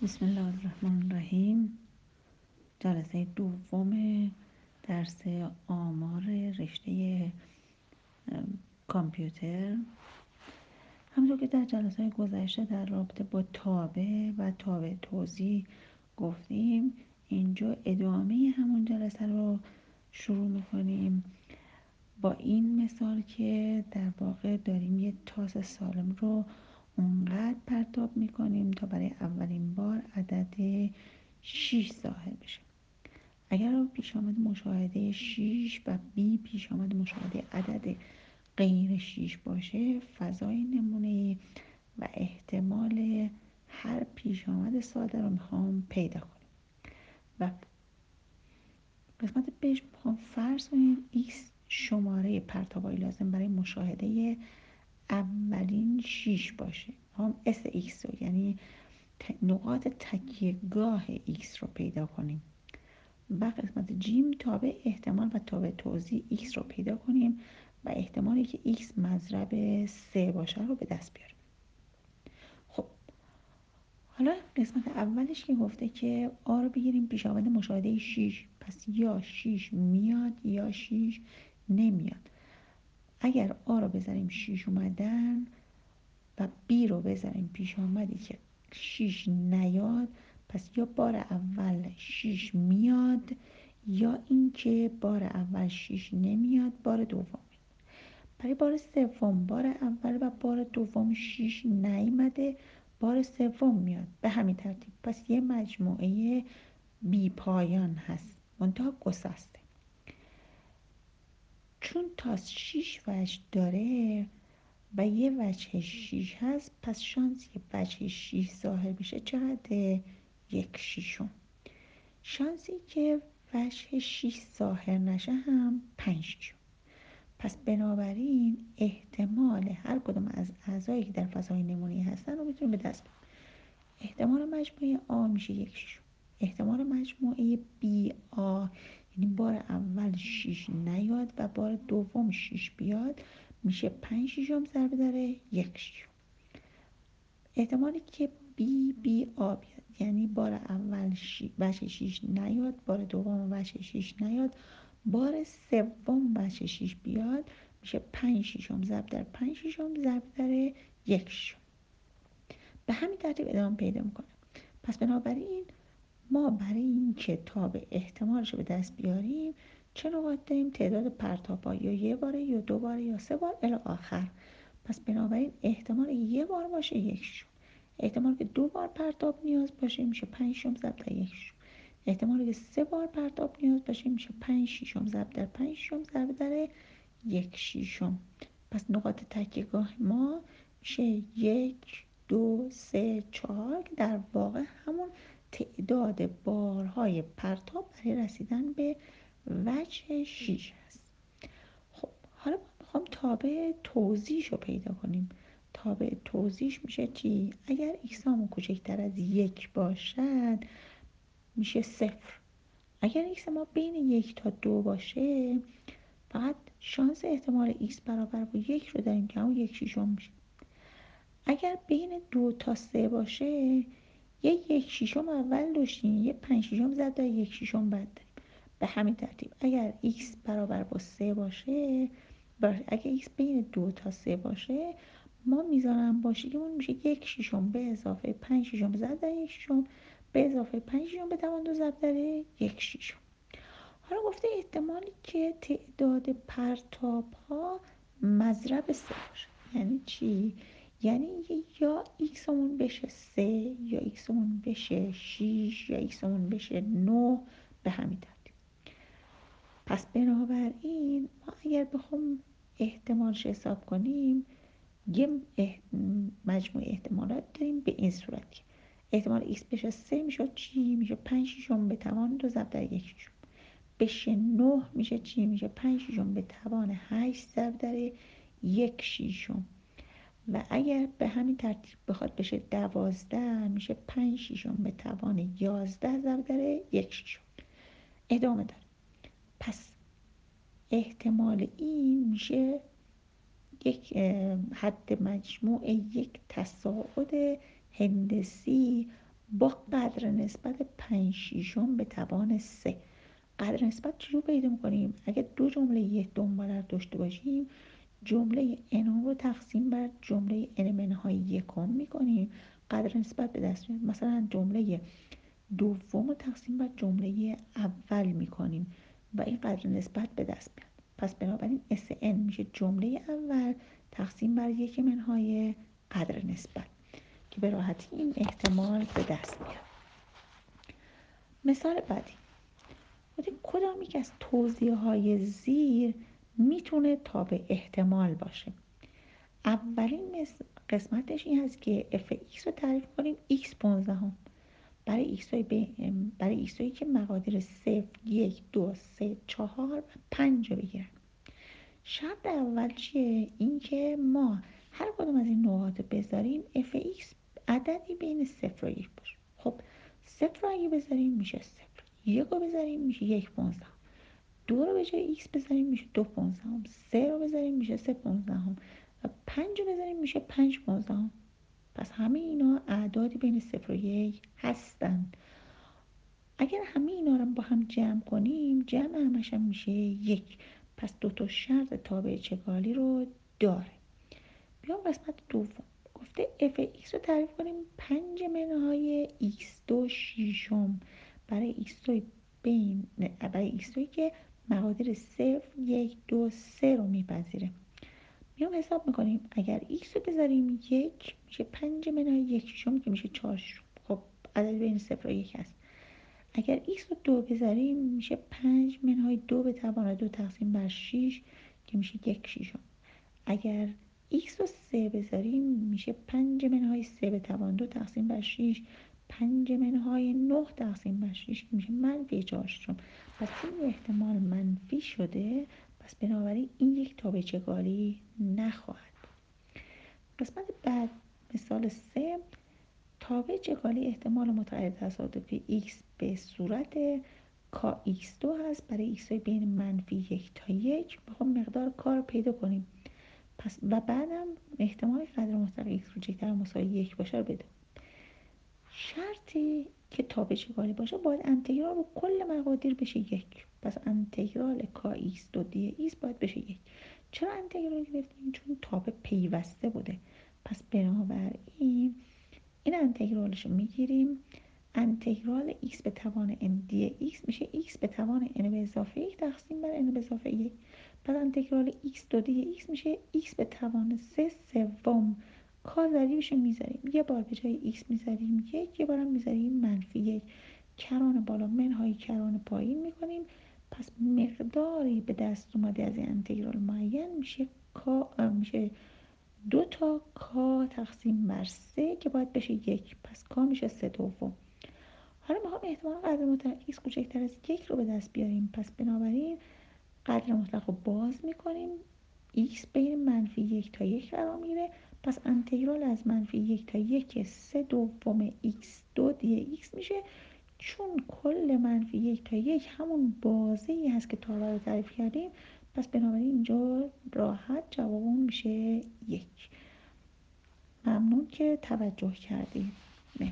بسم الله الرحمن الرحیم. جلسه دوم درس آمار رشته کامپیوتر. همونطور که در جلسه گذشته در رابطه با تابع و تابع توزیع گفتیم، اینجا ادامه همون جلسه رو شروع میکنیم با این مثال که در واقع داریم یه تاس سالم رو اونقدر پرتاب میکنیم تا برای اولین بار عدد 6 ظاهر بشه. اگر پیش آمد مشاهده 6 و بی پیش آمد مشاهده عدد غیر 6 باشه، فضای نمونه و احتمال هر پیش آمد ساده رو میخوام پیدا کنیم و قسمت بهش میخوام فرض کنیم x شماره پرتابای لازم برای مشاهده اولین 6 باشه. هم SX رو یعنی نقاط تکیهگاه X رو پیدا کنیم و قسمت جیم تابع احتمال و تابع توزیع X رو پیدا کنیم و احتمالی که X مضرب 3 باشه رو به دست بیاریم. خب حالا قسمت اولش که گفته که A رو بگیریم پیش آمد مشاهده 6، پس یا 6 میاد یا 6 نمیاد. اگر A رو بذاریم 6 اومدن و B رو بذاریم پیش آمدی که 6 نیاد، پس یا بار اول 6 میاد یا اینکه بار اول 6 نمیاد، بار دوم میاد. برای بار سوم بار اول و بار دوم 6 نیامده، بار سوم میاد. به همین ترتیب پس یه مجموعه بی پایان هست، منتها گسسته. چون تاس 6 وجه داره و یه وجه 6 هست، پس شانسی که وجه 6 ظاهر بشه چقدر؟ 1/6. شانسی که وجه 6 ظاهر نشه هم 5/6. پس بنابراین احتمال هر کدوم از اعضایی که در فضای نمونه‌ای هستن رو میتونیم به دست بیاریم. احتمال مجموعه A میشه 1/6. احتمال مجموعه BA یعنی بار اول 6 نیاد و بار دوم 6 بیاد میشه 5/6 ضرب در 1/6. احتمالی که BA بیاد یعنی بار اول وجه 6 نیاد، بار دوم وجه 6 نیاد، بار سوم وجه 6 بیاد میشه 5/6 ضرب در 5/6 ضرب در 1/6. به همین ترتیب ادامه پیدا میکنه. پس بنابراین ما برای این که تابع احتمالش رو به دست بیاریم چه نقاط داریم؟ تعداد پرتاب‌ها یا یه باره یا دو باره یا سه بار الی آخر. پس بنابراین احتمال یه بار باشه 1/6. احتمال که دو بار پرتاب نیاز باشه میشه 5/6 ضرب در 1/6. احتمالی که سه بار پرتاب نیاز باشه میشه 5/6 ضرب در 5/6 ضرب در 1/6. پس نقاط تکیهگاه ما میشه 1 2 3 4 که در واقع همون تعداد بارهای پرتاب برای رسیدن به وجه 6 هست. خب حالا میخوام تابع توزیعش رو پیدا کنیم. تابع توزیعش میشه چی؟ اگر x همون کوچکتر از 1 باشد میشه 0. اگر x ما بین 1 تا 2 باشه فقط شانس احتمال x برابر با 1 رو داریم که همون 1/6 میشه. اگر بین 2 تا 3 باشه یه 1/6 اول داشتیم، یه 5/6 ضرب در 1/6 بعد داریم. به همین ترتیب اگر x برابر با 3 باشه، اگر x بین 2 تا 3 باشه ما میزانم باشیمون میشه 1/6 به اضافه 5/6 ضرب در 1/6 به اضافه 5/6 به توان 2 ضرب در 1/6. حالا گفته احتمالی که تعداد پرتاب ها مضرب 3 باشه یعنی چی؟ یعنی یا x مون بشه 3 یا x مون بشه 6 یا x مون بشه 9. به همین ترتیب. پس بنابراین ما اگر بخوام احتمالش حساب کنیم یه مجموع احتمالات داریم به این صورت که احتمال x بشه 3 میشه چی؟ میشه 5/6 به توان 2 ضرب در 1/6. بشه 9 میشه چی؟ میشه 5/6 به توان 8 ضرب در 1/6. و اگر به همین ترتیب بخواد بشه 12 میشه 5/6 به توان 11 ضرب در 1/6. ادامه داره. پس احتمال این میشه یک حد مجموع یک تصاعد هندسی با قدر نسبت 5/6 به توان 3. قدر نسبت چجور پیدا میکنیم؟ اگه دو جمله یک دنباله رو داشته باشیم، جمله انام رو تقسیم بر جمله ان منهای یکم میکنیم، قدر نسبت به دست میاد. مثلا جمله دوم رو تقسیم بر جمله اول میکنیم و این قدر نسبت به دست میاد. پس بنابراین SN میشه جمله اول تقسیم بر یک منهای قدر نسبت که به راحتی این احتمال به دست میاد. مثال بعدی، کدام یک از توضیح های زیر میتونه تابع احتمال باشه؟ اولین قسمتش این هست که fx رو تعریف کنیم x 15 برای x هایی که مقادیر 0 1 2 3 4 و 5 رو بگیرن. شرط اول چیه؟ این که ما هر کدوم از این نقاط رو بذاریم fx عددی بین 0 و 1 باشه. خب 0 رو اگه بذاریم میشه 0، 1 رو بذاریم میشه 1 15، 2 رو به جای x بذاریم میشه 2 15، 3 رو بذاریم میشه 3 15 و 5 رو بذاریم میشه 5 15. پس همه اینا اعدادی بین 0 و 1 هستن. اگر همه اینا رو با هم جمع کنیم، جمع همش هم میشه 1. پس دو تا شرط تابع چگالی رو داره. بیام قسمت دوم، گفته fx رو تعریف کنیم 5 منهای x2 شیشم برای x2 که مقادیر 0 1 2 3 رو میپذیره. میام حساب میکنیم، اگر x رو بذاریم 1 میشه 5 منهای 1 شیشم که میشه 4 شیشم. خب عدد بین 0 و 1 هست. اگر x رو 2 بذاریم میشه 5 منهای 2 به توان 2 تقسیم بر 6 که میشه 1 شیشم. اگر x رو 3 بذاریم میشه 5 منهای 3 به توان 2 تقسیم بر 6 5 منهای 9 تقسیم بر 6 که میشه منفی 4 شیشم. پس این احتمال منفی شده، پس بنابراین این یک تابع چگالی نخواهد. قسمت بعد، مثال 3، تابع چگالی احتمال متغیر تصادفی x به صورت کا x2 هست برای x های بین منفی 1 تا 1. میخوام مقدار کار رو پیدا کنیم. پس و بعدم احتمال قدر مطلق x کوچکتر یا مساوی 1 باشه رو بده. شرطی که تابع چگالی باشه باید انتگرال رو کل مقادیر بشه 1. پس انتگرال کا x2 dx باید بشه 1. چرا انتگرال گرفتیم؟ چون تابع پیوسته بوده. پس بنابراین این انتگرالش رو میگیریم. انتگرال x به توان n dx میشه x به توان n به اضافه 1 تقسیم بر n به اضافه 1. پس انتگرال x2 dx میشه x به توان 3 سوم. کار ضریبش رو میذاریم، یه بار به جای x میذاریم 1، یه بارم میذاریم منفی 1. کران بالا منهای کران پایین میکنیم. پس مقداری به دست اومده از این انتگرال معین میشه 2 تا کا تقسیم بر 3 که باید بشه 1. پس کا میشه 3 دوم. حالا میخوام احتمال قدر مطلق x کوچکتر از 1 رو به دست بیاریم. پس بنابراین قدر مطلق رو باز میکنیم، x بین منفی 1 تا 1 قرار میگیره. پس انتگرال از منفی 1 تا 1 3 دوم x2 dx میشه. چون کل منفی 1 تا 1 همون بازه‌ای هست که تا رو تعریف کردیم، پس بنابراین اینجا راحت جوابمون میشه 1. ممنون که توجه کردید.